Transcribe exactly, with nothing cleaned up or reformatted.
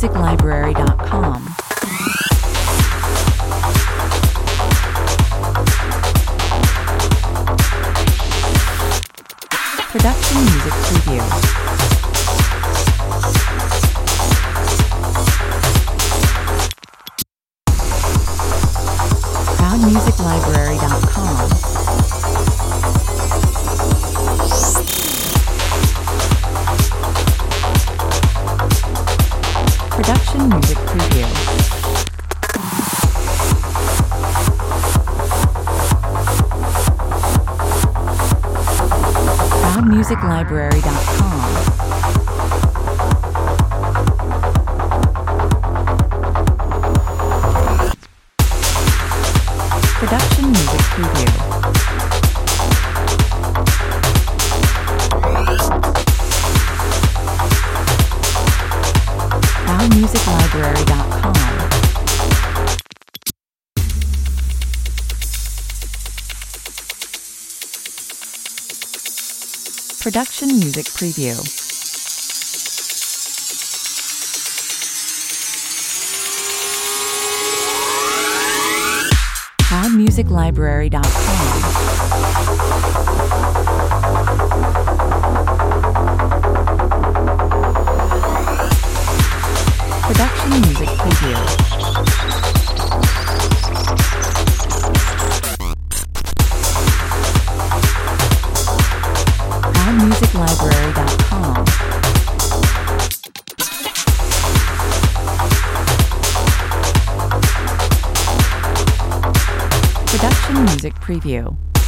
music library dot com. Production Music Preview. Proud music library dot com. Production Music Preview. Proud music library dot com. Production Music Preview. proud music library dot com. Production Music Preview. proud music library dot com. Production Music Preview. proud music library dot com. Production Music Preview.